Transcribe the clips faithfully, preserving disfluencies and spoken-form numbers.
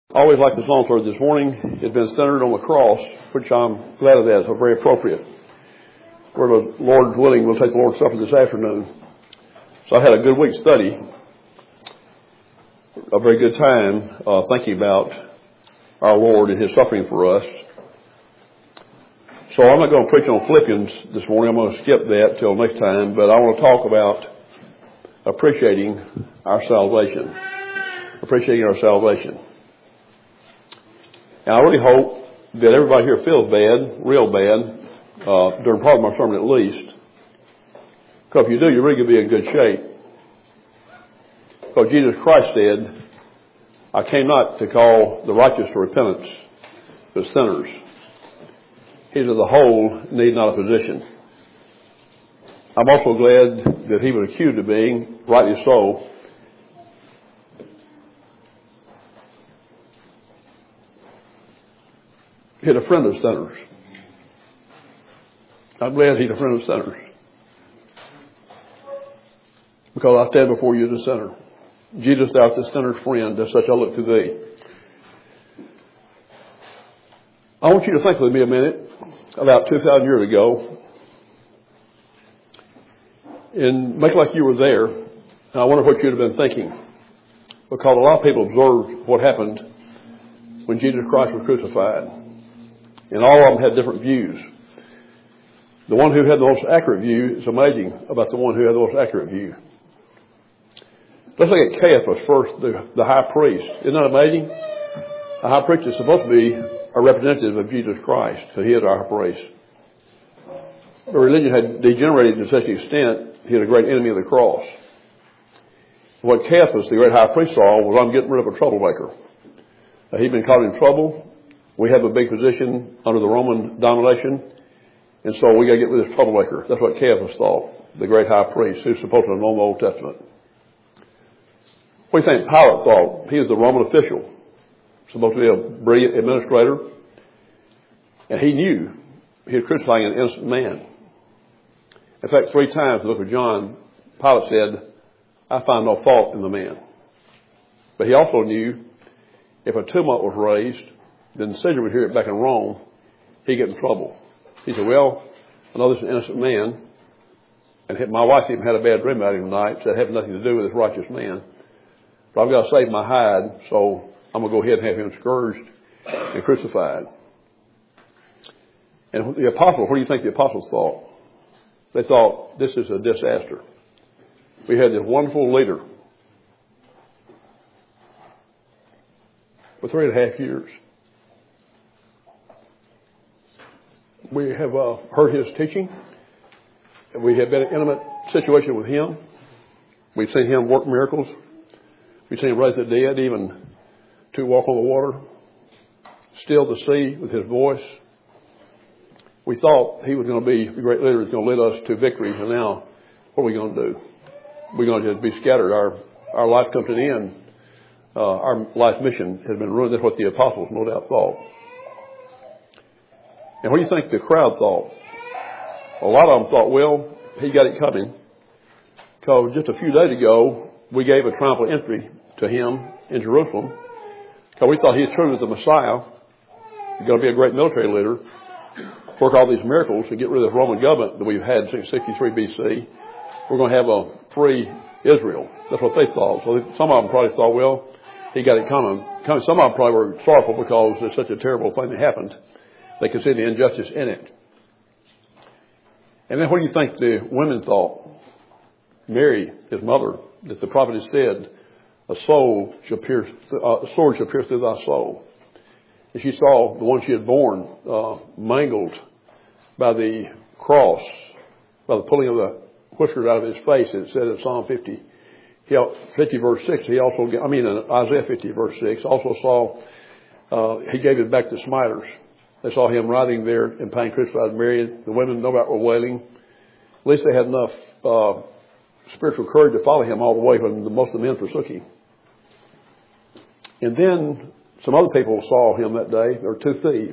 I always like the song for this morning. It's been centered on the cross, which I'm glad of that. It's very appropriate. Where the Lord's willing, we'll take the Lord's Supper this afternoon. So I had a good week's study, a very good time uh, thinking about our Lord and His suffering for us. So I'm not going to preach on Philippians this morning. I'm going to skip that till next time. But I want to talk about appreciating our salvation. Appreciating our salvation. And I really hope that everybody here feels bad, real bad, uh, during part of my sermon at least. Because if you do, you're really going to be in good shape. Because Jesus Christ said, I came not to call the righteous to repentance, but sinners. He said, the whole need not a physician. I'm also glad that he was accused of being, rightly so, he's a friend of sinners. I'm glad he's a friend of sinners. Because I stand before you as a sinner. Jesus, thou art the sinner's friend, as such I look to thee. I want you to think with me a minute about two thousand years ago. And make like you were there. And I wonder what you'd have been thinking. Because a lot of people observed what happened when Jesus Christ was crucified. And all of them had different views. The one who had the most accurate view is amazing about the one who had the most accurate view. Let's look at Caiaphas first, the, the high priest. Isn't that amazing? The high priest is supposed to be a representative of Jesus Christ, so he is our high priest. The religion had degenerated to such an extent, he was a great enemy of the cross. What Caiaphas, the great high priest, saw was, I'm getting rid of a troublemaker. Uh, he'd been caught in trouble. We have a big position under the Roman domination, and so we got to get rid of this troublemaker. That's what Caiaphas thought, the great high priest, who's supposed to know the Old Testament. What do you think Pilate thought? He was the Roman official, supposed to be a brilliant administrator, and he knew he was crucifying an innocent man. In fact, three times in the book of John, Pilate said, I find no fault in the man. But he also knew if a tumult was raised, then Caesar would hear it back in Rome, he'd get in trouble. He said, well, I know this is an innocent man, and my wife even had a bad dream about him tonight, so it had nothing to do with this righteous man. But I've got to save my hide, so I'm going to go ahead and have him scourged and crucified. And the apostles, what do you think the apostles thought? They thought, this is a disaster. We had this wonderful leader for three and a half years. We have uh, heard his teaching. We have been in an intimate situation with him. We've seen him work miracles. We've seen him raise the dead, even to walk on the water, still the sea with his voice. We thought he was going to be the great leader, was going to lead us to victory. And now, what are we going to do? We're going to just be scattered. Our our life comes to an end. Uh, our life mission has been ruined. That's what the apostles no doubt thought. And what do you think the crowd thought? A lot of them thought, well, he got it coming. Because just a few days ago, we gave a triumphal entry to him in Jerusalem. Because we thought he was truly the Messiah. He's going to be a great military leader. Work all these miracles to get rid of the Roman government that we've had since sixty-three B C. We're going to have a free Israel. That's what they thought. So some of them probably thought, well, he got it coming. Some of them probably were sorrowful because there's such a terrible thing that happened. They could see the injustice in it. And then what do you think the women thought? Mary, his mother, that the prophet had said, a soul shall pierce, uh, a sword shall pierce through thy soul. And she saw the one she had born uh, mangled by the cross, by the pulling of the whiskers out of his face. It said in Psalm fifty, he, fifty verse six, he also, I mean in Isaiah fifty verse six, also saw, uh, he gave it back to smiters. They saw him writhing there in pain, crucified. Mary, the women no doubt were wailing. At least they had enough uh, spiritual courage to follow him all the way when the, most of the men forsook him. And then some other people saw him that day. There were two thieves.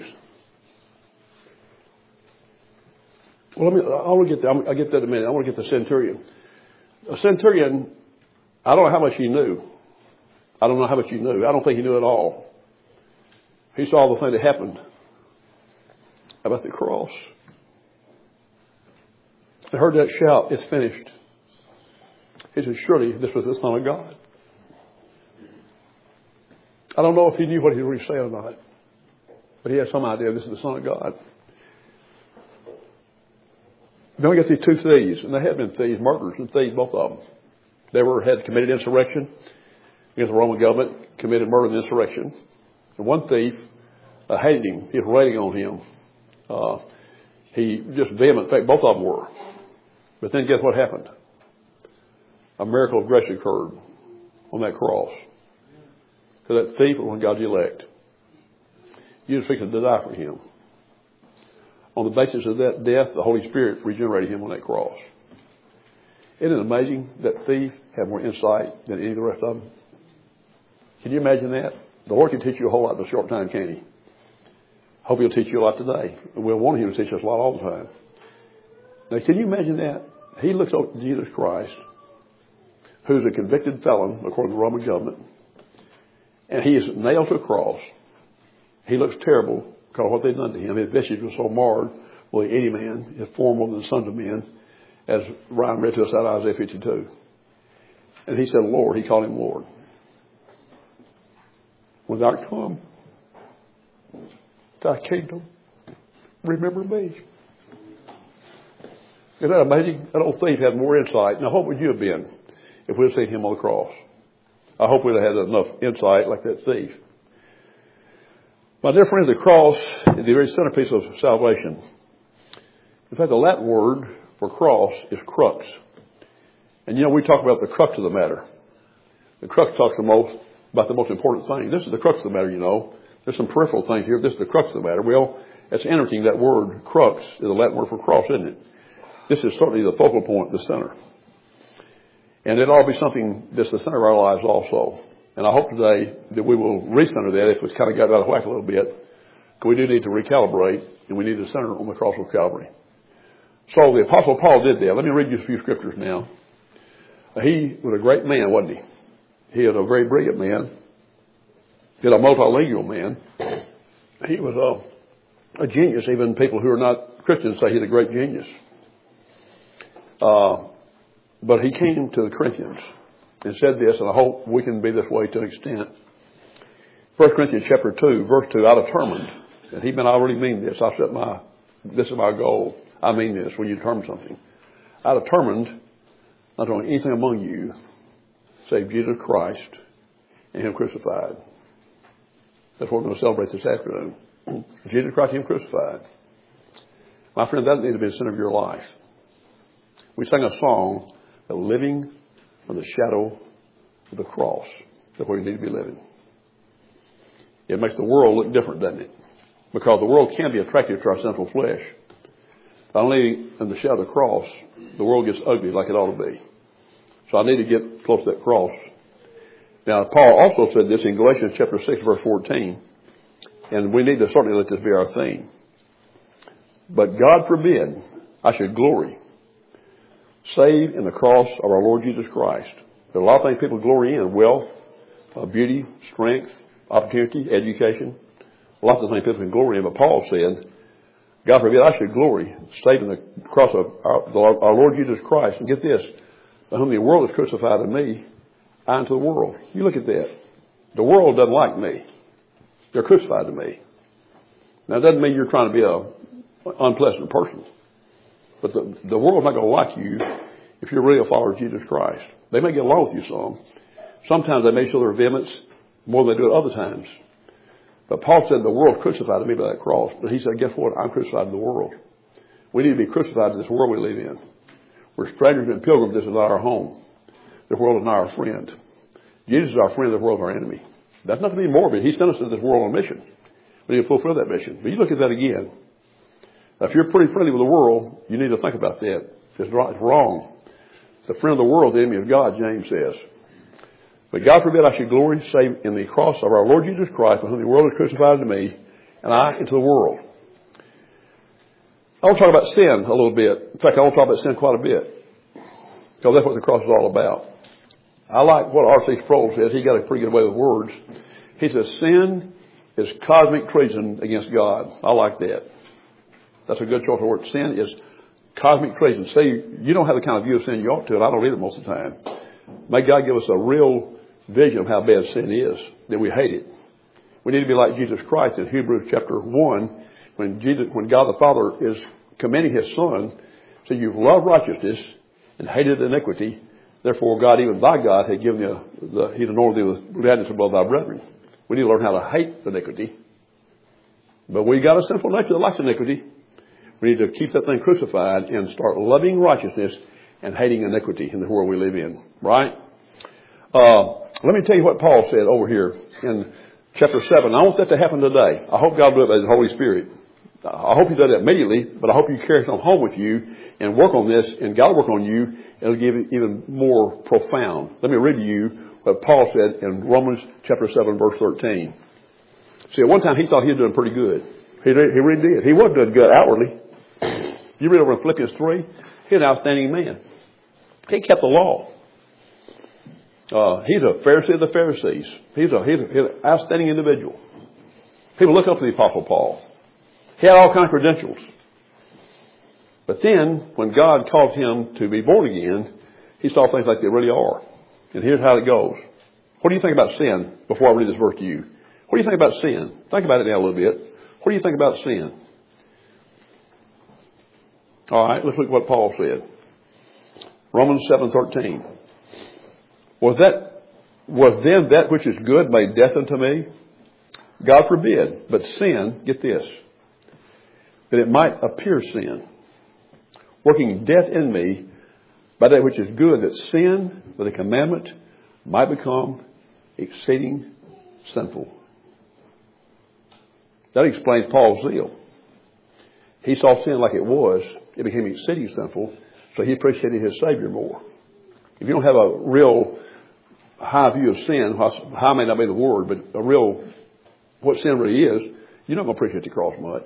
Well, let me, I want to get that, I'll get that in a minute. I want to get the centurion. A centurion, I don't know how much he knew. I don't know how much he knew. I don't think he knew at all. He saw the thing that happened about the cross. I heard that shout, it's finished. He said, surely this was the Son of God. I don't know if he knew what he was really saying or not, but he had some idea this is the Son of God. Then we get these two thieves, and they had been thieves, murderers and thieves, both of them. They were had committed insurrection against the Roman government, committed murder and insurrection. And one thief uh, hated him. He was railing on him. Uh, he just vehement. In fact, both of them were. But then guess what happened? A miracle of grace occurred on that cross. Because that thief was one of God's elect. You just fixed to die for him. On the basis of that death, the Holy Spirit regenerated him on that cross. Isn't it amazing that thief had more insight than any of the rest of them? Can you imagine that? The Lord can teach you a whole lot in a short time, can't he? Hope he'll teach you a lot today. We'll want him to teach us a lot all the time. Now, can you imagine that? He looks at Jesus Christ, who's a convicted felon according to the Roman government, and he is nailed to a cross. He looks terrible because of what they've done to him. His visage was so marred, well, any man, his form more than the sons of men, as Ryan read to us out of Isaiah fifty-two. And he said, Lord, he called him Lord. When thou come, thy kingdom, remember me. Isn't that amazing? That old thief had more insight. Now, what would you have been if we'd have seen him on the cross? I hope we'd have had enough insight like that thief. My dear friend, the cross is the very centerpiece of salvation. In fact, the Latin word for cross is crux. And you know, we talk about the crux of the matter. The crux talks the most about the most important thing. This is the crux of the matter, you know. There's some peripheral things here. This is the crux of the matter. Well, it's interesting that word crux is the Latin word for cross, isn't it? This is certainly the focal point, the center. And it ought to be something that's the center of our lives also. And I hope today that we will recenter that if it's kind of got out of whack a little bit. Because we do need to recalibrate, and we need to center on the cross of Calvary. So the Apostle Paul did that. Let me read you a few scriptures now. He was a great man, wasn't he? He was a very brilliant man. He was a multilingual man. He was a, a genius. Even people who are not Christians say he's a great genius. Uh, but he came to the Corinthians and said this, and I hope we can be this way to an extent. First Corinthians chapter two, verse two, I determined, and he meant I really mean this. I set my, this is my goal. I mean this when you determine something. I determined not to know anything among you save Jesus Christ and Him crucified. That's what we're going to celebrate this afternoon. Jesus Christ and Him crucified. My friend, that needs to be the center of your life. We sang a song, living on the shadow of the cross. That's where you need to be living. It makes the world look different, doesn't it? Because the world can be attractive to our sinful flesh. If I only in the shadow of the cross, the world gets ugly like it ought to be. So I need to get close to that cross. Now, Paul also said this in Galatians chapter six, verse fourteen. And we need to certainly let this be our theme. But God forbid I should glory save in the cross of our Lord Jesus Christ. There are a lot of things people glory in. Wealth, uh, beauty, strength, opportunity, education. A lot of things people can glory in. But Paul said, God forbid I should glory save in the cross of our, our Lord Jesus Christ. And get this, by whom the world is crucified to me, I unto the world. You look at that. The world doesn't like me. They're crucified to me. Now, it doesn't mean you're trying to be an unpleasant person. But the, the world's not going to like you if you're really a follower of Jesus Christ. They may get along with you some. Sometimes they may show their vehemence more than they do at other times. But Paul said the world crucified to me by that cross. But he said, guess what? I'm crucified to the world. We need to be crucified to this world we live in. We're strangers and pilgrims. This is not our home. The world is not our friend. Jesus is our friend. The world is our enemy. That's not to be morbid. He sent us to this world on a mission. We need to fulfill that mission. But you look at that again. Now, if you're pretty friendly with the world, you need to think about that. It's wrong. The friend of the world is the enemy of God, James says. But God forbid I should glory save in the cross of our Lord Jesus Christ, by whom the world is crucified to me, and I into the world. I want to talk about sin a little bit. In fact, I want to talk about sin quite a bit. Because that's what the cross is all about. I like what R C Sproul says. He got a pretty good way with words. He says, sin is cosmic treason against God. I like that. That's a good choice of word. Sin is cosmic treason. See, you don't have the kind of view of sin you ought to, and I don't either most of the time. May God give us a real vision of how bad sin is, that we hate it. We need to be like Jesus Christ in Hebrews chapter one, when Jesus, when God the Father is commending His Son, so you've loved righteousness and hated iniquity. Therefore, God, even thy God, had given you the, He's anointed thee with gladness above thy brethren. We need to learn how to hate iniquity. But we got a sinful nature that likes iniquity. We need to keep that thing crucified and start loving righteousness and hating iniquity in the world we live in. Right? Uh, let me tell you what Paul said over here in chapter seven. I want that to happen today. I hope God will do it by the Holy Spirit. I hope He does it immediately, but I hope you carry it on home with you and work on this, and God will work on you. It'll give it even more profound. Let me read to you what Paul said in Romans chapter seven, verse thirteen. See, at one time he thought he was doing pretty good. He, did, he really did. He was doing good outwardly. You read over in Philippians three, he's an outstanding man. He kept the law. Uh, he's a Pharisee of the Pharisees. He's, a, he's, a, he's an outstanding individual. People look up to the Apostle Paul. He had all kinds of credentials. But then, when God called him to be born again, he saw things like they really are. And here's how it goes. What do you think about sin before I read this verse to you? What do you think about sin? Think about it now a little bit. What do you think about sin? All right, let's look at what Paul said. Romans seven thirteen. Was that, was then that which is good made death unto me? God forbid. But sin, get this, that it might appear sin, working death in me by that which is good, that sin with a commandment might become exceeding sinful. That explains Paul's zeal. He saw sin like it was. It became exceeding sinful, so he appreciated his Savior more. If you don't have a real high view of sin, high may not be the word, but a real, what sin really is, you're not going to appreciate the cross much.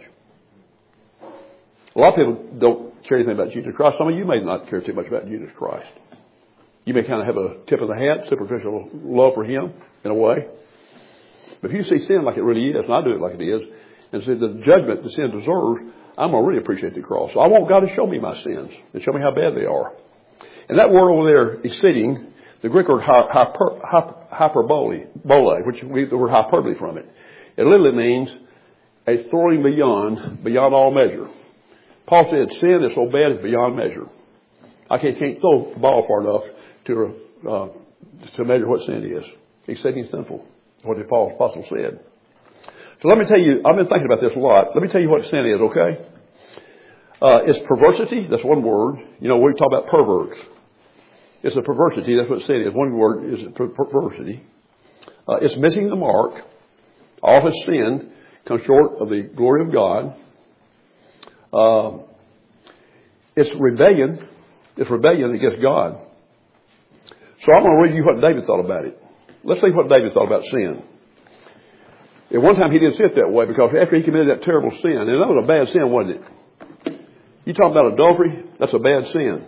A lot of people don't care anything about Jesus Christ. Some of you may not care too much about Jesus Christ. You may kind of have a tip of the hat, superficial love for Him, in a way. But if you see sin like it really is, and I do it like it is, and see the judgment the sin deserves, I'm going to really appreciate the cross. So I want God to show me my sins and show me how bad they are. And that word over there, exceeding, the Greek word hyper, hyper, hyperbole, bole, which we get the word hyperbole from it. It literally means a throwing beyond, beyond all measure. Paul said sin is so bad it's beyond measure. I can't, can't throw the ball far enough to uh, to measure what sin is. Exceeding sinful, what the apostle said. So let me tell you, I've been thinking about this a lot. Let me tell you what sin is, okay? Uh, it's perversity. That's one word. You know, we talk about perverts. It's a perversity. That's what sin is. One word is per- perversity. Uh, it's missing the mark. All has sinned, come short of the glory of God. Uh, it's rebellion. It's rebellion against God. So I'm going to read you what David thought about it. Let's see what David thought about sin. At one time he didn't see it that way, because after he committed that terrible sin, and that was a bad sin, wasn't it? You talk about adultery, that's a bad sin.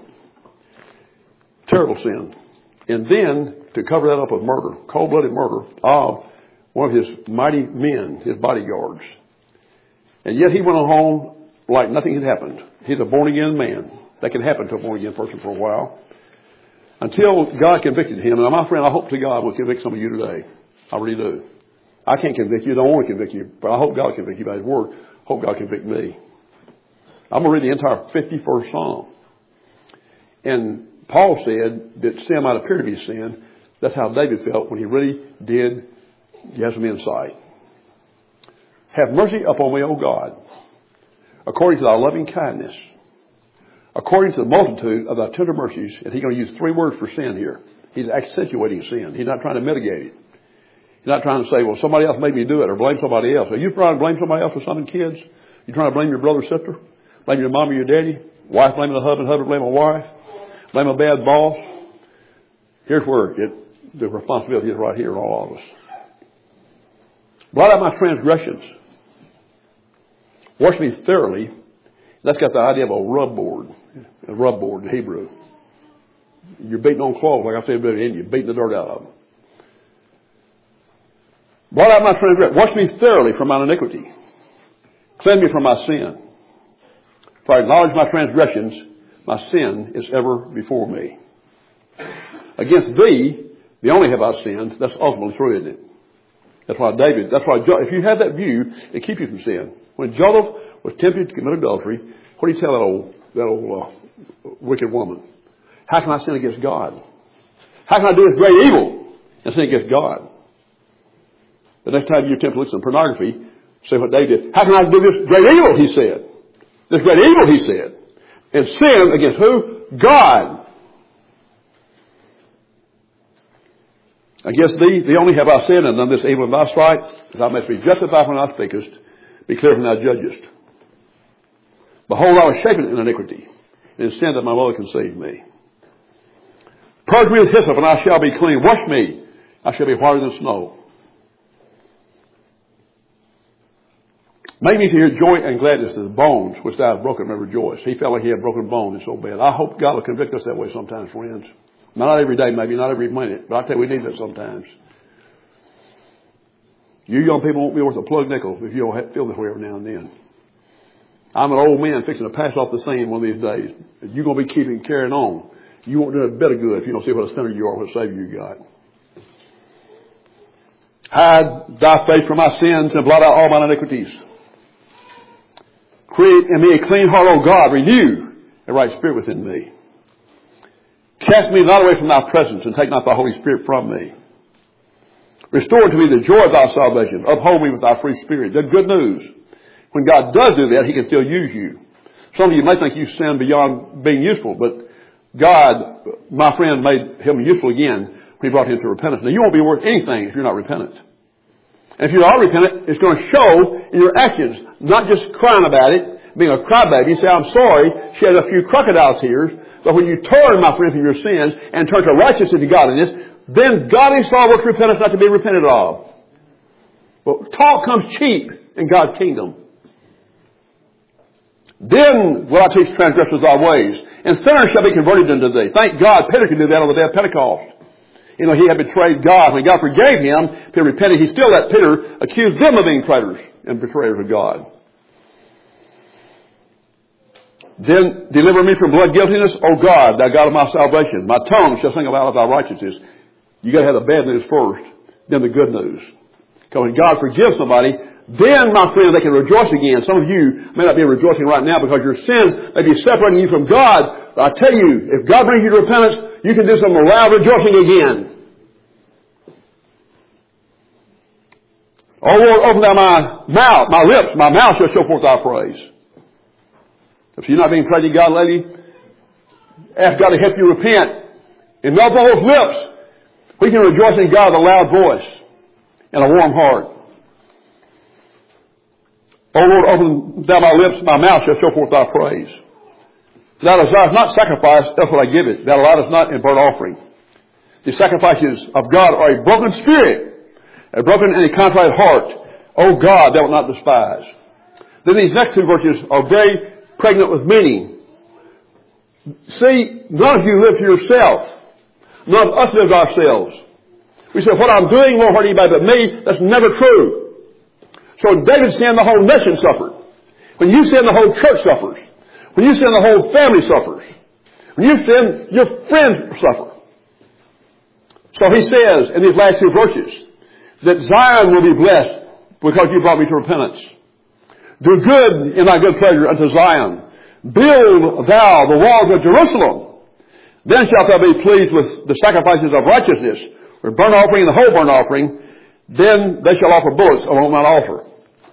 Terrible sin. And then to cover that up with murder, cold-blooded murder of one of his mighty men, his bodyguards. And yet he went on home like nothing had happened. He's a born-again man. That can happen to a born-again person for a while. Until God convicted him. And my friend, I hope to God will convict some of you today. I really do. I can't convict you. I don't want to convict you. But I hope God can convict you by His Word. I hope God can convict me. I'm going to read the entire fifty-first Psalm. And Paul said that sin might appear to be sin. That's how David felt when he really did get some insight. Have mercy upon me, O God, according to thy loving kindness, according to the multitude of thy tender mercies. And he's going to use three words for sin here. He's accentuating sin. He's not trying to mitigate it. He's not trying to say, well, somebody else made me do it, or blame somebody else. Are you trying to blame somebody else for something, kids? You trying to blame your brother or sister? Blame your mom or your daddy? Wife blaming the husband, husband blaming a wife? Blame a bad boss? Here's where it, the responsibility is right here in all of us. Blot out my transgressions. Wash me thoroughly. That's got the idea of a rub board. A rub board in Hebrew. You're beating on clothes, like I said, and you're beating the dirt out of them. Blot out my transgression. Wash me thoroughly from mine iniquity. Cleanse me from my sin. For I acknowledge my transgressions, my sin is ever before me. Against thee, the only have I sinned. That's ultimately true, isn't it? That's why David, that's why, if you have that view, it keeps you from sin. When Joseph was tempted to commit adultery, what did he tell that old, that old uh, wicked woman? How can I sin against God? How can I do this great evil and sin against God? The next time you're tempted to listen to pornography, say what David did. How can I do this great evil, he said. This great evil, he said. And sin against who? God. Against thee, thee only have I sinned and done this evil in thy sight, that I may be justified when thou speakest, be clear when thou judgest. Behold, I was shapen in iniquity, and in sin that my mother conceived me. Purge me with hyssop, and I shall be clean. Wash me, I shall be whiter than snow. Make me to hear joy and gladness that the bones which thou hast broken may rejoice. He felt like he had broken bones and so bad. I hope God will convict us that way sometimes, friends. Not every day, maybe, not every minute, but I tell you, we need that sometimes. You young people won't be worth a plug nickel if you don't feel this way every now and then. I'm an old man fixing to pass off the scene one of these days. You're going to be keeping carrying on. You won't do a bit of good if you don't see what a sinner you are, what a Savior you got. Hide thy face from my sins and blot out all mine iniquities. Create in me a clean heart, O God. Renew a right spirit within me. Cast me not away from thy presence, and take not thy Holy Spirit from me. Restore to me the joy of thy salvation. Uphold me with thy free spirit. The good news. When God does do that, he can still use you. Some of you may think you sin beyond being useful, but God, my friend, made him useful again when he brought him to repentance. Now, you won't be worth anything if you're not repentant. And if you are repentant, it's going to show in your actions, not just crying about it, being a crybaby. You say, I'm sorry, she had a few crocodile tears. But when you turn, my friend, from your sins and turn to righteousness and godliness, then godly sorrow works repentance not to be repented of. But talk comes cheap in God's kingdom. Then will I teach transgressors thy ways, and sinners shall be converted unto thee. Thank God Peter could do that on the day of Pentecost. You know, he had betrayed God. When God forgave him, Peter repented. He still let Peter accuse them of being traitors and betrayers of God. Then deliver me from blood guiltiness, O God, thou God of my salvation. My tongue shall sing about thy righteousness. You got to have the bad news first, then the good news. Because when God forgives somebody, then, my friend, they can rejoice again. Some of you may not be rejoicing right now because your sins may be separating you from God. But I tell you, if God brings you to repentance, you can do some loud rejoicing again. Oh Lord, open thou my mouth, my lips, my mouth shall show forth thy praise. If you're not being prayed to God, lady, ask God to help you repent. And melt those lips. We can rejoice in God with a loud voice and a warm heart. O Lord, open thou my lips, my mouth shall show forth thy praise. Thou desirest not sacrifice, else will I give it. Thou allowest not in burnt offering. The sacrifices of God are a broken spirit, a broken and a contrite heart. O God, thou wilt not despise. Then these next two verses are very pregnant with meaning. See, none of you live to yourself. None of us live to ourselves. We say, what I'm doing won't hurt anybody but me. That's never true. So when David sinned, the whole nation suffered. When you sin, the whole church suffers. When you sin, the whole family suffers. When you sin, your friends suffer. So he says in these last two verses that Zion will be blessed because you brought me to repentance. Do good in thy good pleasure unto Zion. Build thou the walls of Jerusalem. Then shalt thou be pleased with the sacrifices of righteousness, with burnt offering and the whole burnt offering. Then they shall offer bullocks on mine altar.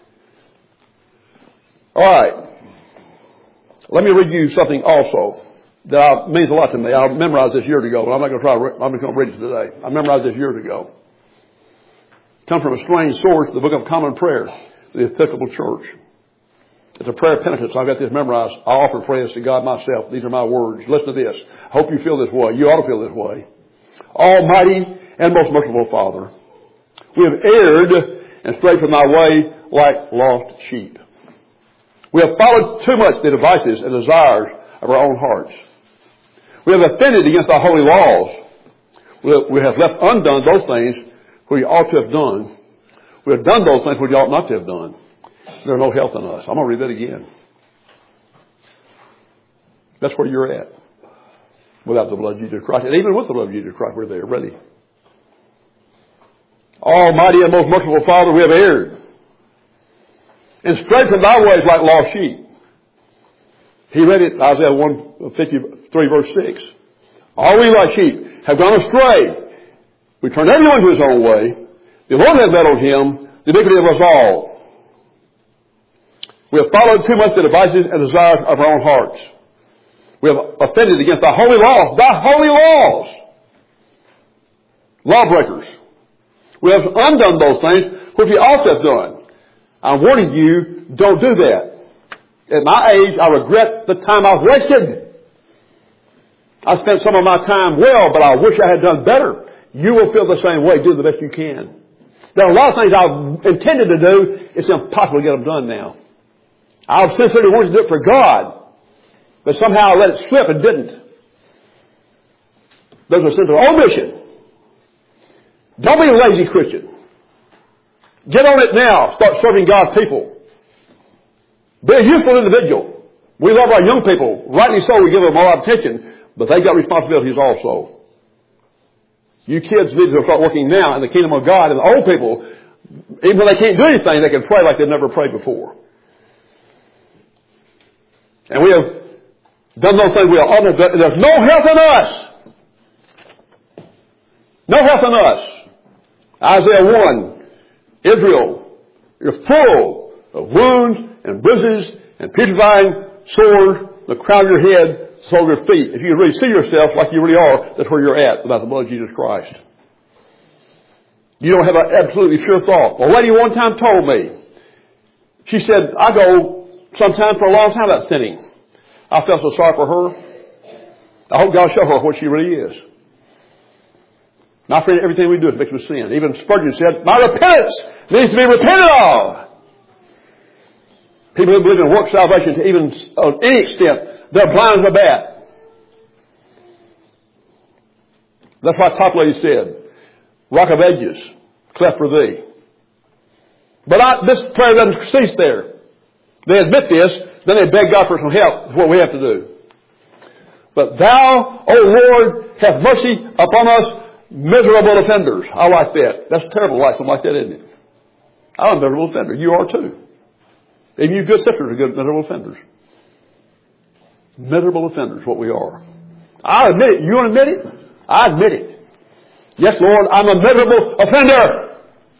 All right. Let me read you something also that means a lot to me. I memorized this years ago, but I'm not going to try to, I'm not going to read it today. I memorized this years ago. It comes from a strange source, the Book of Common Prayer, the Episcopal Church. It's a prayer of penitence. I've got this memorized. I offer prayers to God myself. These are my words. Listen to this. I hope you feel this way. You ought to feel this way. Almighty and most merciful Father, we have erred and strayed from thy way like lost sheep. We have followed too much the devices and desires of our own hearts. We have offended against thy holy laws. We have left undone those things we ought to have done. We have done those things which we ought not to have done. There's no health in us. I'm going to read that again. That's where you're at. Without the blood of Jesus Christ. And even with the blood of Jesus Christ, we're there, ready. Almighty and most merciful Father, we have erred and strayed from thy ways like lost sheep. He read it, Isaiah one fifty-three verse six. All we like sheep have gone astray. We turn everyone to his own way. The Lord hath met on him the iniquity of us all. We have followed too much the devices and desires of our own hearts. We have offended against thy holy laws, thy holy laws. Lawbreakers. We have undone those things which we ought to have done. I'm warning you, don't do that. At my age, I regret the time I've wasted. I spent some of my time well, but I wish I had done better. You will feel the same way. Do the best you can. There are a lot of things I've intended to do. It's impossible to get them done now. I've sincerely wanted to do it for God, but somehow I let it slip and didn't. There's a sense of omission. Don't be a lazy Christian. Get on it now. Start serving God's people. Be a useful individual. We love our young people. Rightly so, we give them a lot of attention, but they got responsibilities also. You kids need to start working now in the kingdom of God, and the old people, even when they can't do anything, they can pray like they've never prayed before. And we have done those things we are honored. There's no health in us. No health in us. Isaiah one, Israel, you're full of wounds and bruises and putrefying sores, the crown of your head, the sole of your feet. If you really see yourself like you really are, that's where you're at without the blood of Jesus Christ. You don't have an absolutely pure thought. A lady one time told me, she said, I go sometime for a long time without sinning. I felt so sorry for her. I hope God show her what she really is. My friend, everything we do is mixed with sin. Even Spurgeon said, my repentance needs to be repented of. People who believe in work salvation to even on any extent, they're blind as a bat. That's why Toplady said, Rock of Ages, cleft for thee. But I, this prayer doesn't cease there. They admit this, then they beg God for some help. That's what we have to do. But thou, O Lord, have mercy upon us, miserable offenders. I like that. That's terrible to like something like that, isn't it? I'm a miserable offender. You are too. Even you good sisters are good miserable offenders. Miserable offenders, what we are. I admit it. You want to admit it? I admit it. Yes, Lord, I'm a miserable offender.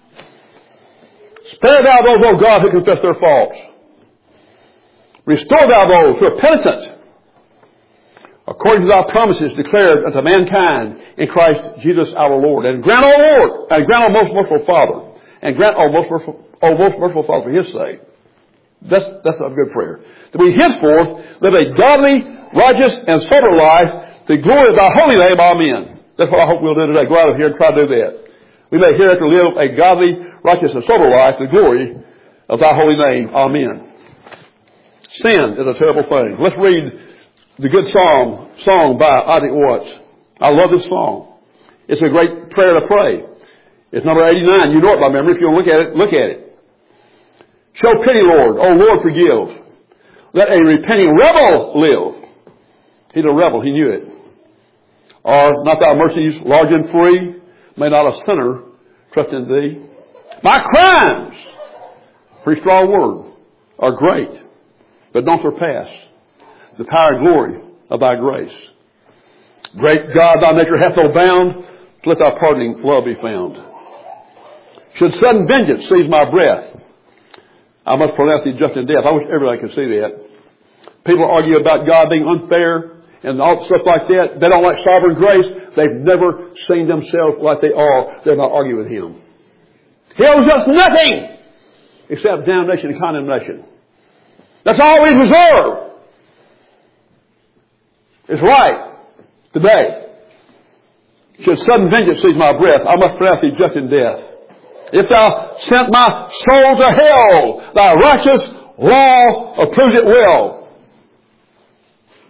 Spare thou those, O God, who confess their faults. Restore thou those who are penitent, according to thy promises declared unto mankind in Christ Jesus our Lord. And grant, O Lord, and grant, O most merciful Father, and grant, O most merciful, O most merciful Father, for his sake. That's, that's a good prayer. That we henceforth live a godly, righteous, and sober life to the glory of thy holy name. Amen. That's what I hope we'll do today. Go out of here and try to do that. We may hereafter live a godly, righteous, and sober life to the glory of thy holy name. Amen. Sin is a terrible thing. Let's read the good song, song by Isaac Watts. I love this song. It's a great prayer to pray. It's number eighty-nine. You know it by memory. If you want to look at it, look at it. Show pity, Lord. Oh, Lord, forgive. Let a repenting rebel live. He's a rebel. He knew it. Are not thy mercies large and free? May not a sinner trust in thee? My crimes, pretty strong word, are great, but don't surpass the power and glory of thy grace. Great God, thy nature hath no bound, let thy pardoning love be found. Should sudden vengeance seize my breath, I must pronounce thee just in death. I wish everybody could see that. People argue about God being unfair and all stuff like that. They don't like sovereign grace. They've never seen themselves like they are. They're not arguing with him. He owes us nothing except damnation and condemnation. That's all we deserve. It's right today. Should sudden vengeance seize my breath, I must pronounce thee just in death. If thou sent my soul to hell, thy righteous law approves it well.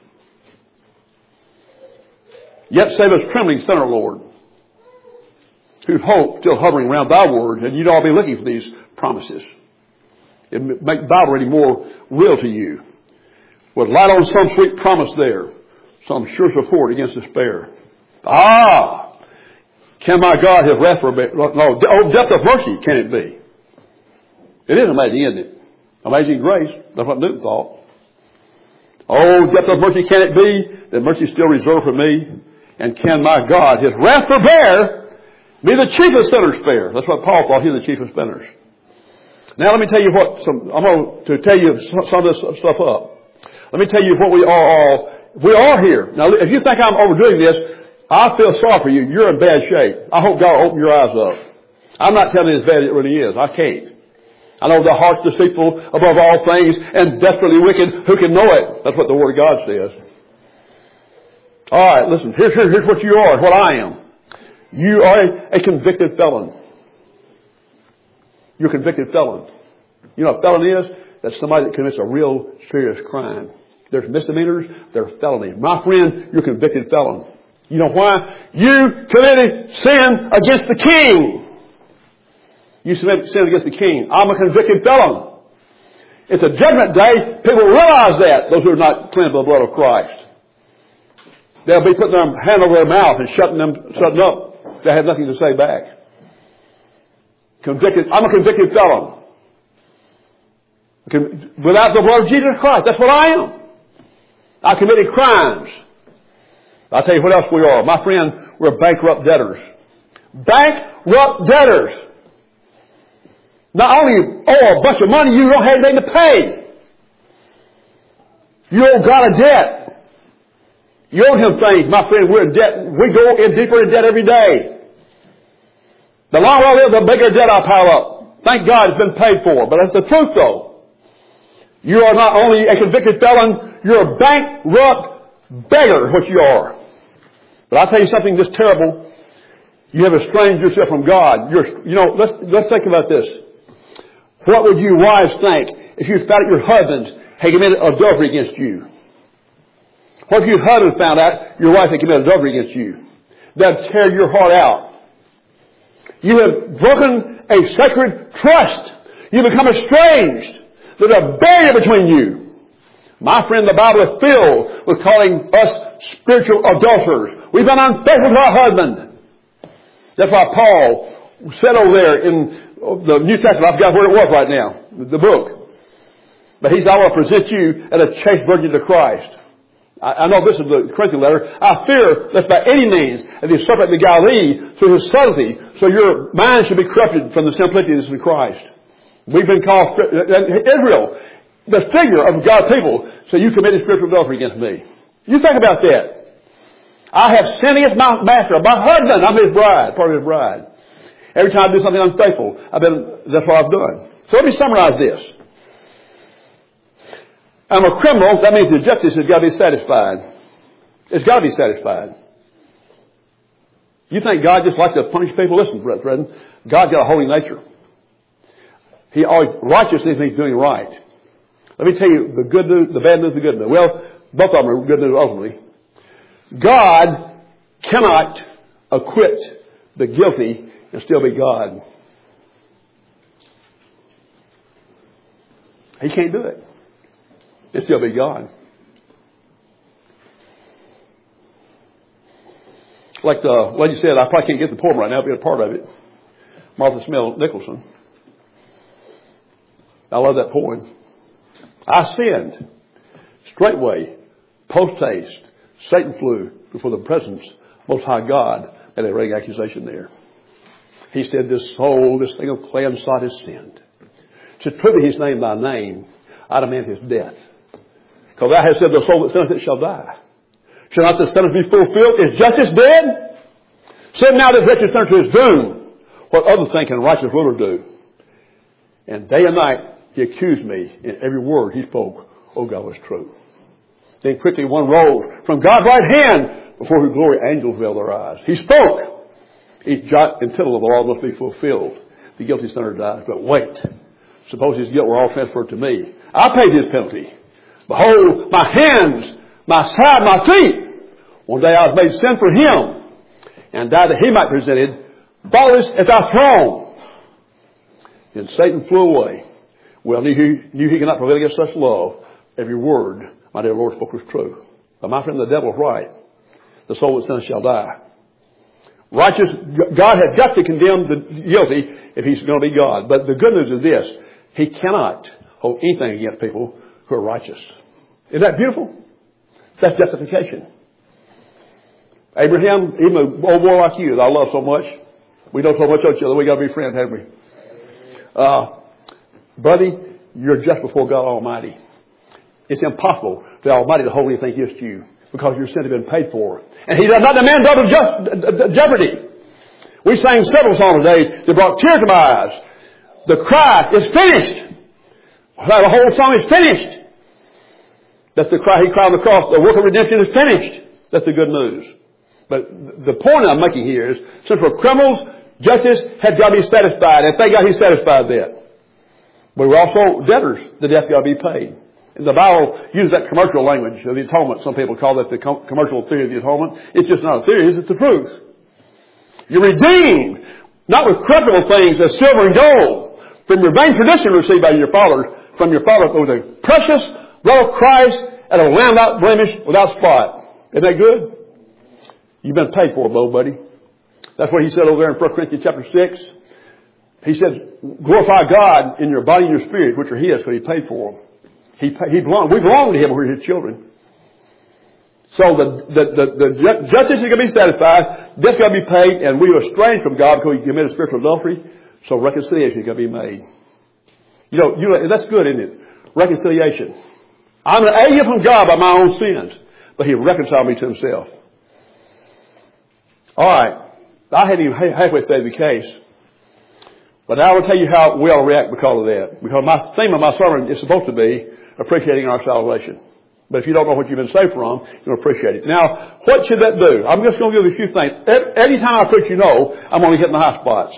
Yet save us trembling sinner, Lord. whose hope still hovering around thy word, and you'd all be looking for these promises. It make the Bible reading more real to you. Would light on some sweet promise there, some sure support against despair. Ah! Can my God have wrath for no, oh, depth of mercy can it be? It is amazing, isn't it? Amazing grace. That's what Newton thought. Oh, depth of mercy can it be that mercy is still reserved for me? And can my God, his wrath forbear, be the chief of sinners spare? That's what Paul thought. He was the chief of sinners. Now let me tell you what, some, I'm going to tell you some of this stuff up. Let me tell you what we are all, we are here. Now if you think I'm overdoing this, I feel sorry for you. You're in bad shape. I hope God will open your eyes up. I'm not telling you as bad as it really is. I can't. I know the heart's deceitful above all things and desperately wicked. Who can know it? That's what the Word of God says. All right, listen. Here's, here's, here's what you are, what I am. You are a, a convicted felon. You're a convicted felon. You know what a felon is? That's somebody that commits a real serious crime. There's misdemeanors, there's felonies. My friend, you're a convicted felon. You know why? You committed sin against the King. You committed sin against the King. I'm a convicted felon. It's a judgment day. People realize that, those who are not cleansed by the blood of Christ. They'll be putting their hand over their mouth and shutting them, shutting up. They have nothing to say back. Convicted. I'm a convicted felon. Without the blood of Jesus Christ. That's what I am. I committed crimes. I'll tell you what else we are. My friend, we're bankrupt debtors. Bankrupt debtors. Not only owe a bunch of money, you don't have anything to pay. You owe God a debt. You owe Him things. My friend, we're in debt. We go in deeper in debt every day. The longer I live, the bigger debt I pile up. Thank God it's been paid for. But that's the truth, though. You are not only a convicted felon, you're a bankrupt beggar, what you are. But I'll tell you something just terrible. You have estranged yourself from God. You're, you know, let's, let's think about this. What would you wives think if you found out your husband had committed adultery against you? What if your husband found out your wife had committed adultery against you? That'd tear your heart out. You have broken a sacred trust. You become estranged. There's a barrier between you. My friend, the Bible is filled with calling us spiritual adulterers. We've been unfaithful to our husband. That's why Paul said over there in the New Testament, I forgot where it was right now, the book. But he said, I want to present you as a chaste virgin to Christ. I, I know this is the Corinthian letter. I fear lest by any means, as he serpent beguile thee through his subtlety, so your mind should be corrupted from the simplicity that is in Christ. We've been called, Israel, the figure of God's people, so you committed spiritual adultery against me. You think about that. I have sinned against my master, my husband. I'm his bride, part of his bride. Every time I do something unfaithful, I've been, that's what I've done. So let me summarize this. I'm a criminal. That means the justice has got to be satisfied. It's got to be satisfied. You think God just likes to punish people? Listen, brethren, God's got a holy nature. He always, righteousness means doing right. Let me tell you the good news, the bad news, the good news. Well, both of them are good news ultimately. God cannot acquit the guilty and still be God. He can't do it and still be God. Like the lady said, I probably can't get the poem right now, but a part of it. Martha Smell Nicholson. I love that poem. I sinned. Straightway, post haste, Satan flew before the presence of Most High God, and they rang accusation there. He said, this soul, this thing of clay and sod has sinned. To prove his name by name, I demand his death. Because thou hast said, the soul that sinneth it shall die. Shall not the sentence be fulfilled? Is justice dead? Send now this wretched sinner to his doom. What other thing can a righteous ruler do? And day and night he accused me, and every word he spoke, oh God, was true. Then quickly one rose from God's right hand, before whose glory angels veiled their eyes. He spoke. Each jot and tittle of the law must be fulfilled. The guilty sinner dies. But wait. Suppose his guilt were all transferred to me. I paid his penalty. Behold, my hands, my side, my feet. One day I was made sin for him, and died that he might be presented Follow this at thy throne. And Satan flew away. Well, knew he, knew he could not prevail against such love. Every word my dear Lord spoke was true. But my friend, the devil is right. The soul that sins shall die. Righteous, God has got to condemn the guilty if he's going to be God. But the good news is this. He cannot hold anything against people who are righteous. Isn't that beautiful? That's justification. Abraham, even an old boy like you that I love so much, we know so much of each other, we got to be friends, haven't we? Uh, buddy, you're just before God Almighty. It's impossible for the Almighty to hold anything against you because your sin has been paid for. And He does not demand double just, jeopardy. We sang several songs today that brought tears to my eyes. The cry is finished. The whole song is finished. That's the cry He cried on the cross. The work of redemption is finished. That's the good news. But the point I'm making here is, since we're criminals, justice has got to be satisfied. And thank God He's satisfied that. But we're also debtors. The debt's got to be paid. And the Bible uses that commercial language of the atonement. Some people call that the com- commercial theory of the atonement. It's just not a theory. It's the truth. You're redeemed, not with corruptible things as silver and gold, from your vain tradition received by your fathers, from your father with the precious blood of Christ and a lamb without blemish, without spot. Isn't that good? You've been paid for, Bo, buddy. That's what he said over there in First Corinthians chapter six. He said, glorify God in your body and your spirit, which are His, because He paid for them. He, he belong, we belong to Him, we're His children. So the, the, the, the justice is going to be satisfied, debt's going to be paid, and we were estranged from God because we committed spiritual adultery, so reconciliation is going to be made. You know, you know, that's good, isn't it? Reconciliation. I'm an alien from God by my own sins, but He reconciled me to Himself. All right. I hadn't even halfway stated the case. But now I will tell you how we all react because of that. Because my theme of my sermon is supposed to be appreciating our salvation. But if you don't know what you've been saved from, you'll appreciate it. Now, what should that do? I'm just going to give you a few things. Every time I preach, you know, I'm only hitting the high spots.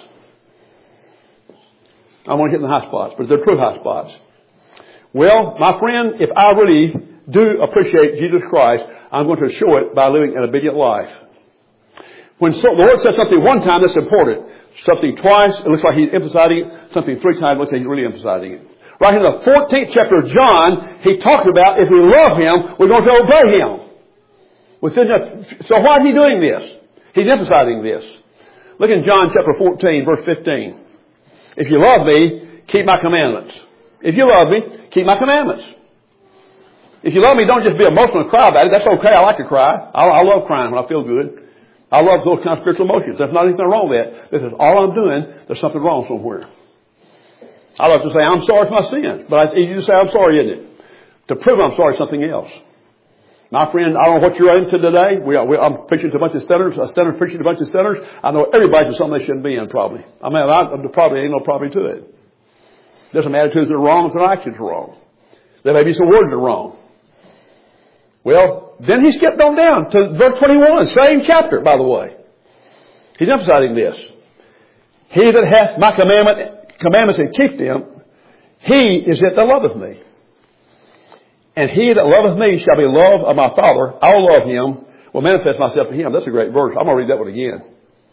I'm only hitting the high spots, but they're true high spots. Well, my friend, if I really do appreciate Jesus Christ, I'm going to show it by living an obedient life. When so, the Lord says something one time, that's important. Something twice, it looks like He's emphasizing it. Something three times, it looks like He's really emphasizing it. Right in the fourteenth chapter of John, He talks about if we love Him, we're going to obey Him. Within the, so why is He doing this? He's emphasizing this. Look in John chapter fourteen, verse fifteen. If you love me, keep my commandments. If you love me, keep my commandments. If you love me, don't just be emotional and cry about it. That's okay. I like to cry. I, I love crying when I feel good. I love those kind of spiritual emotions. There's not anything wrong with that. This is all I'm doing. There's something wrong somewhere. I love to say, I'm sorry for my sins. But it's easy to say I'm sorry, isn't it? To prove I'm sorry is something else. My friend, I don't know what you're into today. We are, we, I'm preaching to a bunch of sinners. A sinner's preaching to a bunch of sinners. I know everybody's in something they shouldn't be in, probably. I mean, I, probably ain't no probably to it. There's some attitudes that are wrong and some actions are wrong. There may be some words that are wrong. Well, then he skipped on down to verse twenty-one, same chapter, by the way. He's emphasizing this. He that hath my commandment, commandments and keep them, he is it that loveth me. And he that loveth me shall be loved of my Father. I will love him, will manifest myself to him. That's a great verse. I'm going to read that one again.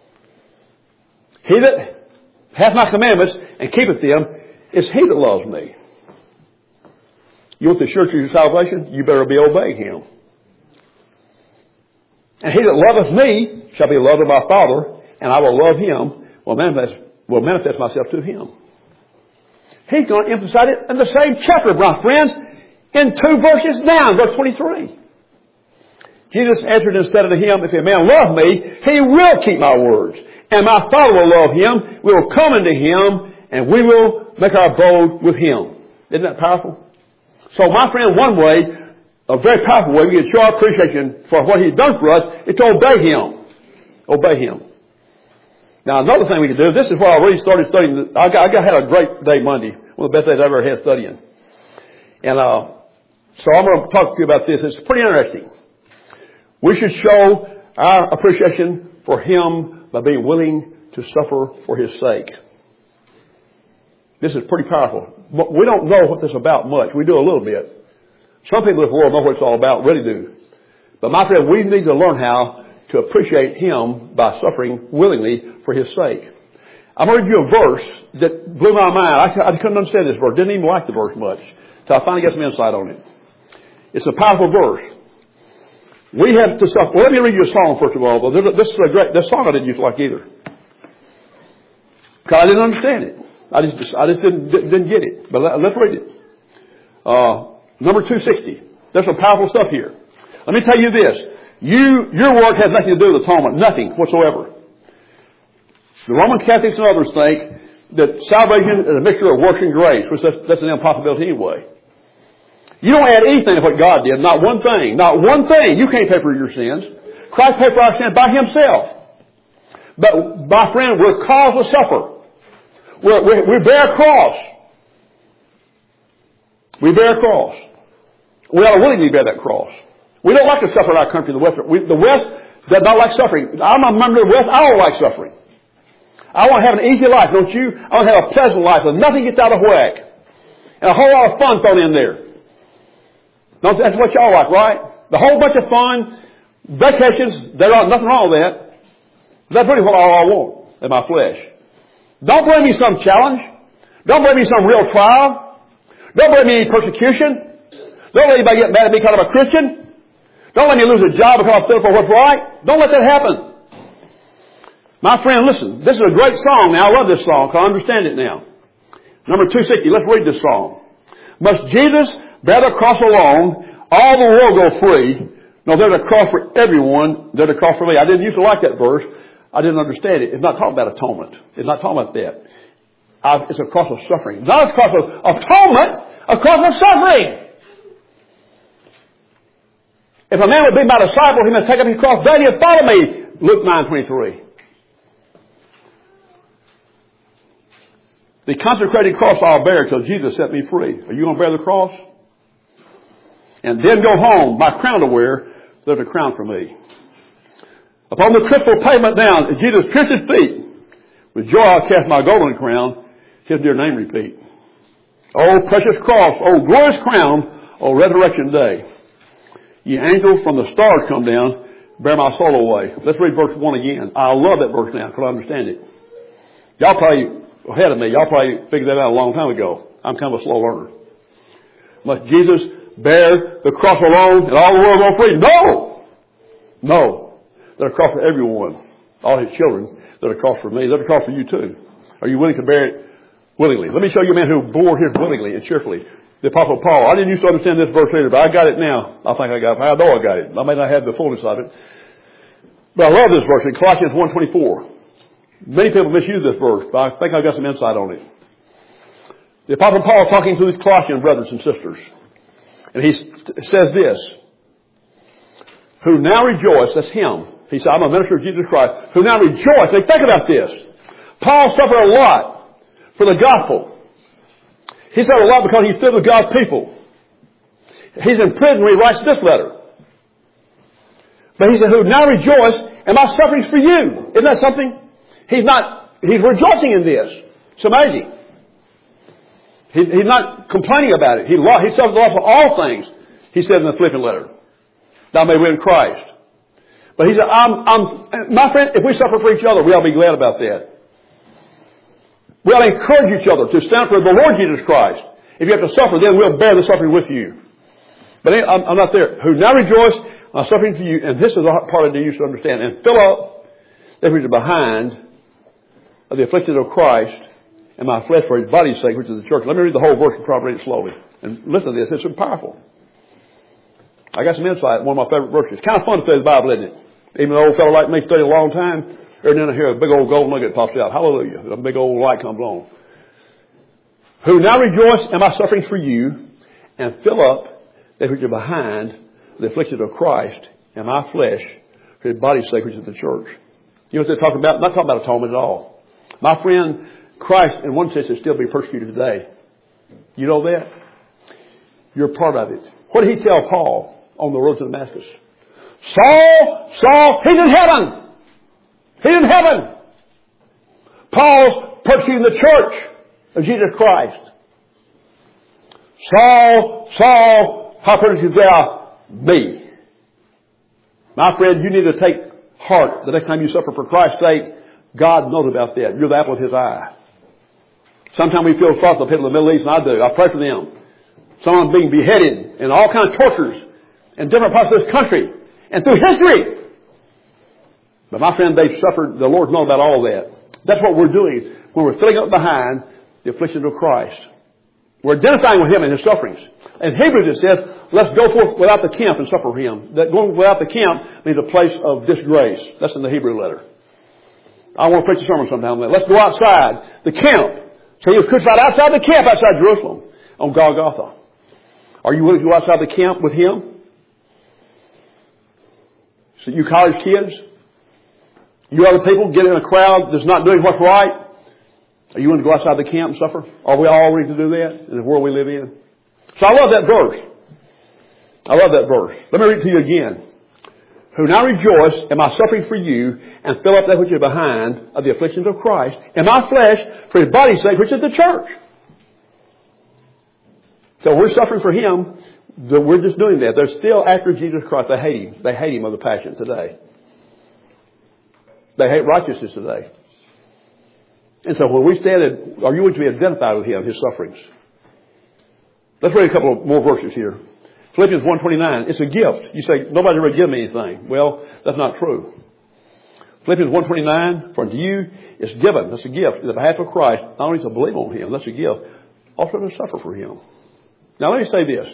He that hath my commandments and keepeth them is he that loves me. You want the assurance of your salvation? You better be obeying him. And he that loveth me shall be loved of my Father, and I will love him, will manifest, will manifest myself to him. He's going to emphasize it in the same chapter, my friends, in two verses down, verse twenty-three. Jesus answered and said unto him, if a man love me, he will keep my words, and my Father will love him. We will come unto him, and we will make our abode with him. Isn't that powerful? So, my friend, one way, a very powerful way, we can show our appreciation for what He's done for us, is to obey Him. Obey Him. Now, another thing we can do, this is where I really started studying. I, got, I got, had a great day Monday. One of the best days I ever had studying. And uh, so I'm going to talk to you about this. It's pretty interesting. We should show our appreciation for Him by being willing to suffer for His sake. This is pretty powerful. We don't know what this is about much. We do a little bit. Some people in the world know what it's all about, really do. But my friend, we need to learn how to appreciate Him by suffering willingly for His sake. I'm going to read you a verse that blew my mind. I, I couldn't understand this verse. Didn't even like the verse much until I finally got some insight on it. It's a powerful verse. We have to suffer. Well, let me read you a song first of all. But this is a great. This song I didn't used to like either because I didn't understand it. I just I just didn't didn't get it. But let's read it. Uh, number two sixty. There's some powerful stuff here. Let me tell you this. You your work has nothing to do with atonement. Nothing whatsoever. The Roman Catholics and others think that salvation is a mixture of works and grace, which that's, that's an impossibility anyway. You don't add anything to what God did. Not one thing. Not one thing. You can't pay for your sins. Christ paid for our sins by Himself. But, my friend, we're caused to suffer. We're, we we bear a cross. We bear a cross. We ought to willingly bear that cross. We don't like to suffer in our country, the West. We, the West does not like suffering. I'm a member of the West. I don't like suffering. I want to have an easy life, don't you? I want to have a pleasant life where nothing gets out of whack. And a whole lot of fun thrown in there. That's what y'all like, right? The whole bunch of fun, vacations, there's nothing wrong with that. That's really what all I want in my flesh. Don't bring me some challenge. Don't bring me some real trial. Don't bring me any persecution. Don't let anybody get mad at me because I'm a Christian. Don't let me lose a job because I stood for what's right. Don't let that happen. My friend, listen. This is a great song now. I love this song because I understand it now. Number two sixty. Let's read this song. Must Jesus bear the cross alone, all the world go free? No, there's a cross for everyone. There's a cross for me. I didn't used to like that verse. I didn't understand it. It's not talking about atonement. It's not talking about that. I, it's a cross of suffering. Not a cross of atonement, a cross of suffering. If a man would be my disciple, he must take up his cross daily and follow me. Luke nine twenty-three. The consecrated cross I'll bear till Jesus set me free. Are you going to bear the cross? And then go home, my crown to wear. There's a crown for me. Upon the crystal pavement down at Jesus' pierced feet, with joy I'll cast my golden crown. His dear name repeat. Oh, precious cross, oh, glorious crown, oh, resurrection day. Ye angels from the stars come down, bear my soul away. Let's read verse one again. I love that verse now because I understand it. Y'all probably ahead of me. Y'all probably figured that out a long time ago. I'm kind of a slow learner. Must Jesus bear the cross alone and all the world go free? No! No. There's a cross for everyone. All His children. There's a cross for me. There's a cross for you too. Are you willing to bear it willingly? Let me show you a man who bore his willingly and cheerfully. The Apostle Paul. I didn't used to understand this verse either, but I got it now. I think I got it. I know I got it. I may not have the fullness of it. But I love this verse in Colossians one twenty-four. Many people misuse this verse, but I think I've got some insight on it. The Apostle Paul is talking to his Colossian brothers and sisters. And he says this. Who now rejoice, that's him. He said, I'm a minister of Jesus Christ. Who now rejoice. Now think about this. Paul suffered a lot for the gospel. He suffered a lot because he stood with God's people. He's in prison when he writes this letter. But he said, who now rejoice, and my sufferings for you. Isn't that something? He's not, he's rejoicing in this. It's amazing. He, he's not complaining about it. He, he suffered the loss for all things, he said in the Philippian letter. Thou may win Christ. But he said, I'm, I'm, my friend, if we suffer for each other, we ought to be glad about that. We ought to encourage each other to stand for the Lord Jesus Christ. If you have to suffer, then we'll bear the suffering with you. But I'm, I'm not there. Who now rejoice, I'm suffering for you. And this is the part I need you to understand. And fill up that which is behind of the afflicted of Christ and my flesh for His body's sake, which is the church. Let me read the whole verse and probably read it slowly. And listen to this. It's so powerful. I got some insight. One of my favorite verses. It's kind of fun to study the Bible, isn't it? Even an old fellow like me studied a long time. And then I hear a big old gold nugget pops out. Hallelujah. A big old light comes on. Who now rejoice in my sufferings for you, and fill up that which is behind the afflicted of Christ and my flesh for His body's sake, which is the church. You know what they're talking about? I'm not talking about atonement at all. My friend, Christ, in one sense, is still being persecuted today. You know that? You're part of it. What did He tell Paul on the road to Damascus? Saul, Saul, he's in heaven. He's in heaven. Paul's persecuting the church of Jesus Christ. Saul, Saul, how persecutest thou me? My friend, you need to take heart, the next time you suffer for Christ's sake, God knows about that. You're the apple of His eye. Sometimes we feel sorry for the people in the Middle East, and I do. I pray for them. Some of them being beheaded and all kinds of tortures in different parts of this country and through history. But my friend, they've suffered. The Lord knows about all that. That's what we're doing when we're filling up behind the affliction of Christ. We're identifying with Him in His sufferings. In Hebrews it says, let's go forth without the camp and suffer for Him. That going without the camp means a place of disgrace. That's in the Hebrew letter. I want to preach a sermon sometime on that. Let's go outside the camp. So He was crucified outside the camp, outside Jerusalem, on Golgotha. Are you willing to go outside the camp with Him? So you college kids, you other people get in a crowd that's not doing what's right. Are you willing to go outside the camp and suffer? Are we all ready to do that in the world we live in? So I love that verse. I love that verse. Let me read it to you again. Who now rejoice in my suffering for you and fill up that which is behind of the afflictions of Christ in my flesh for His body's sake, which is the church. So we're suffering for Him. We're just doing that. They're still after Jesus Christ. They hate Him. They hate Him with a passion today. They hate righteousness today. And so when we stand, are you going to be identified with Him, His sufferings? Let's read a couple of more verses here. Philippians one twenty-nine. It's a gift. You say, nobody's ever given me anything. Well, that's not true. Philippians one twenty-nine. For unto you it's given. That's a gift. In the behalf of Christ, not only to believe on Him, that's a gift, also to suffer for Him. Now let me say this.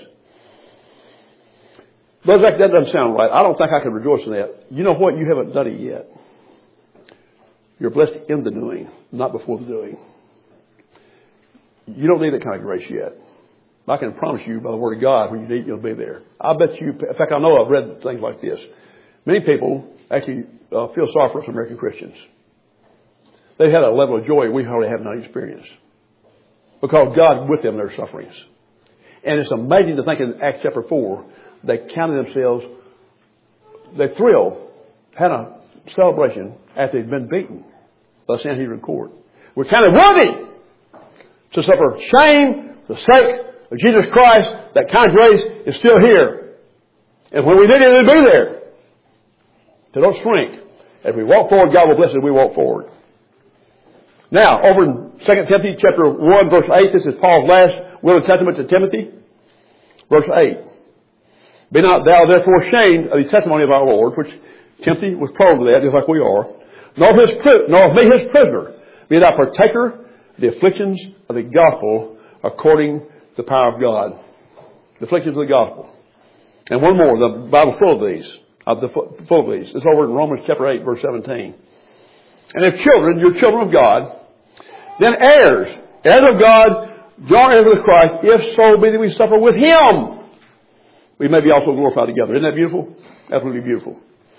Those that doesn't sound right. I don't think I can rejoice in that. You know what? You haven't done it yet. You're blessed in the doing, not before the doing. You don't need that kind of grace yet. I can promise you by the Word of God, when you need it, you'll be there. I bet you, in fact, I know I've read things like this. Many people actually uh, feel sorry for us American Christians. They've had a level of joy we hardly have not experienced. Because God with them in their sufferings. And it's amazing to think in Acts chapter four, they counted themselves, they thrilled, had a celebration after they'd been beaten by the Sanhedrin court. We're counted worthy to suffer shame for the sake of Jesus Christ. That kind of grace is still here. And when we need it, it'll be there. So don't shrink. As we walk forward, God will bless us as we walk forward. Now, over in Second Timothy chapter one, verse eight, this is Paul's last will and testament to Timothy. Verse eight. Be not thou therefore ashamed of the testimony of our Lord, which Timothy was prone to that, just like we are, nor his nor of me his prisoner. Be thou partaker of the afflictions of the gospel according to the power of God. The afflictions of the gospel. And one more, the Bible full of these. Of the full of these. It's over in Romans chapter eight, verse seventeen. And if children, you're children of God, then heirs, heirs of God, joint heirs with Christ, if so be that we suffer with Him, we may be also glorified together. Isn't that beautiful? Absolutely beautiful.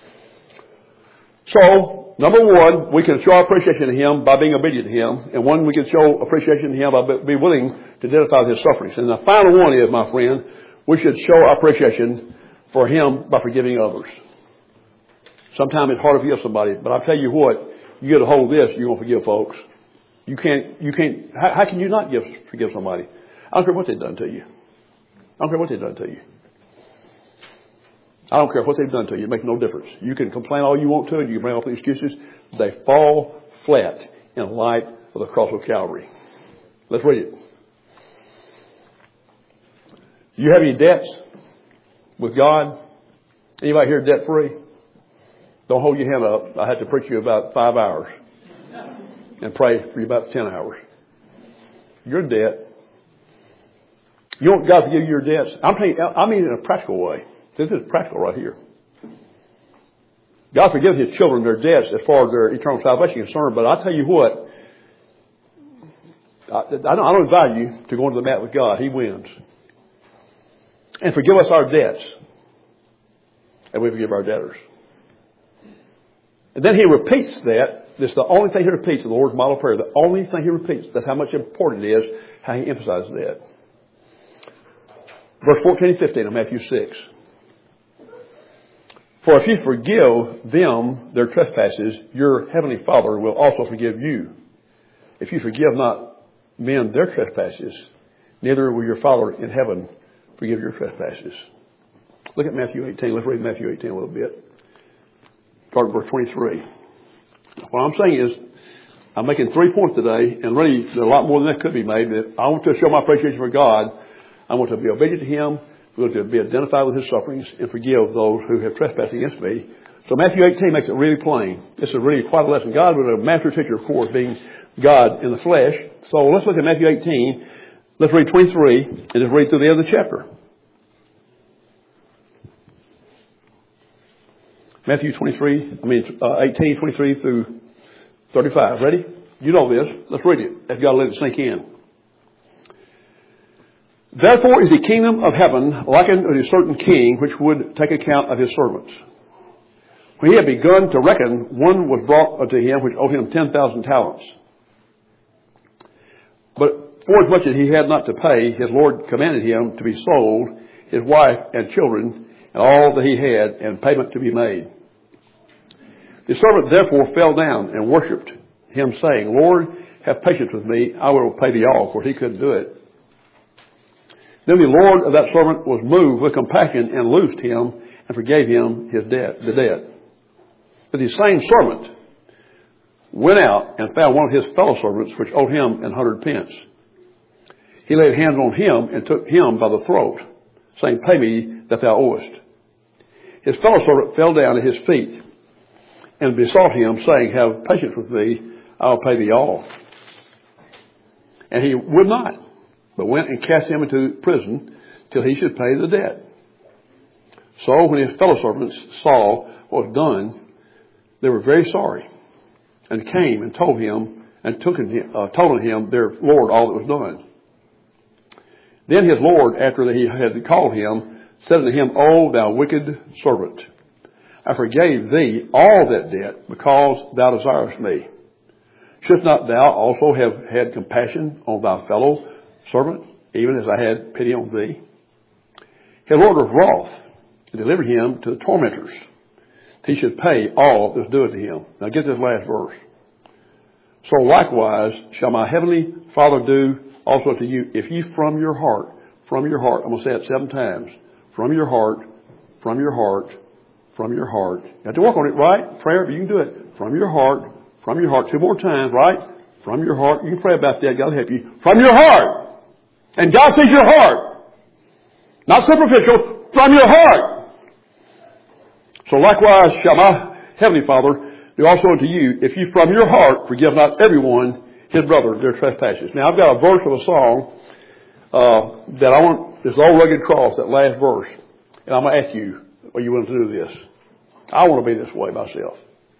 So, number one, we can show our appreciation to Him by being obedient to Him. And one, we can show appreciation to Him by being willing to identify with His sufferings. And the final one is, my friend, we should show our appreciation for Him by forgiving others. Sometimes it's hard to forgive somebody, but I'll tell you what, you get a hold of this, you're going to forgive folks. You can't, you can't, how, how can you not give, forgive somebody? I don't care what they've done to you. I don't care what they've done to you. I don't care what they've done to you. It makes no difference. You can complain all you want to, and you can bring up the excuses. They fall flat in light of the cross of Calvary. Let's read it. Do you have any debts with God? Anybody here debt free? Don't hold your hand up. I had to preach you about five hours and pray for you about ten hours. Your debt. You want God to forgive you your debts? I'm telling you, I mean in a practical way. This is practical right here. God forgives His children their debts as far as their eternal salvation is concerned. But I tell you what, I, I don't advise you to go into the mat with God. He wins. And forgive us our debts, and we forgive our debtors. And then He repeats that. This is the only thing He repeats in the Lord's model prayer. The only thing He repeats. That's how much important it is, how He emphasizes that. Verse fourteen and fifteen of Matthew six. For if you forgive them their trespasses, your heavenly Father will also forgive you. If you forgive not men their trespasses, neither will your Father in heaven forgive your trespasses. Look at Matthew eighteen. Let's read Matthew eighteen a little bit. start at verse twenty-three. What I'm saying is, I'm making three points today, and really, there's a lot more than that could be made. But I want to show my appreciation for God. I want to be obedient to Him. I want to be identified with His sufferings and forgive those who have trespassed against me. So Matthew eighteen makes it really plain. This is really quite a lesson. God was a master teacher, of course, being God in the flesh. So let's look at Matthew eighteen. Let's read twenty-three and just read through the end of the chapter. Matthew twenty-three, I mean uh, eighteen, twenty-three through thirty-five. Ready? You know this. Let's read it. I've got to let it sink in. Therefore is the kingdom of heaven likened unto a certain king which would take account of his servants. When he had begun to reckon, one was brought unto him which owed him ten thousand talents. But forasmuch as he had not to pay, his Lord commanded him to be sold, his wife and children, and all that he had, and payment to be made. The servant therefore fell down and worshipped him, saying, Lord, have patience with me, I will pay thee all. Of course, he couldn't do it. Then the Lord of that servant was moved with compassion and loosed him and forgave him his debt, the debt. But the same servant went out and found one of his fellow servants which owed him an hundred pence. He laid hands on him and took him by the throat, saying, Pay me that thou owest. His fellow servant fell down at his feet and besought him, saying, Have patience with me, I will pay thee all. And he would not, but went and cast him into prison till he should pay the debt. So when his fellow servants saw what was done, they were very sorry, and came and told him, and took him, uh, told him their Lord all that was done. Then his Lord, after that he had called him, said unto him, O thou wicked servant, I forgave thee all that debt, because thou desirest me. Shouldst not thou also have had compassion on thy fellow servant, even as I had pity on thee? His Lord was wroth, and delivered him to the tormentors, till he should pay all that was due to him. Now get this last verse. So likewise shall my heavenly Father do also to you, if ye from your heart, from your heart, I'm going to say it seven times, from your heart, from your heart, from your heart. You have to work on it, right? Prayer, you can do it. From your heart, from your heart, two more times, right? From your heart. You can pray about that. God will help you. From your heart. And God sees your heart. Not superficial, from your heart. So likewise shall my heavenly Father do also unto you, if you from your heart forgive not everyone his brother their trespasses. Now I've got a verse of a song uh, that I want, this old rugged cross, that last verse. And I'm going to ask you, are you willing to do this? I want to be this way myself.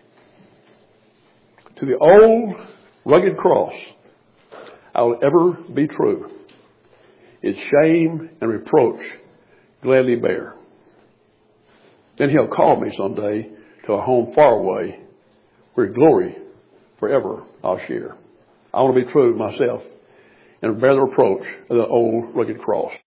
To the old rugged cross, I will ever be true. Its shame and reproach gladly bear. Then he'll call me someday to a home far away, where glory forever I'll share. I want to be true to myself and bear the reproach of the old rugged cross.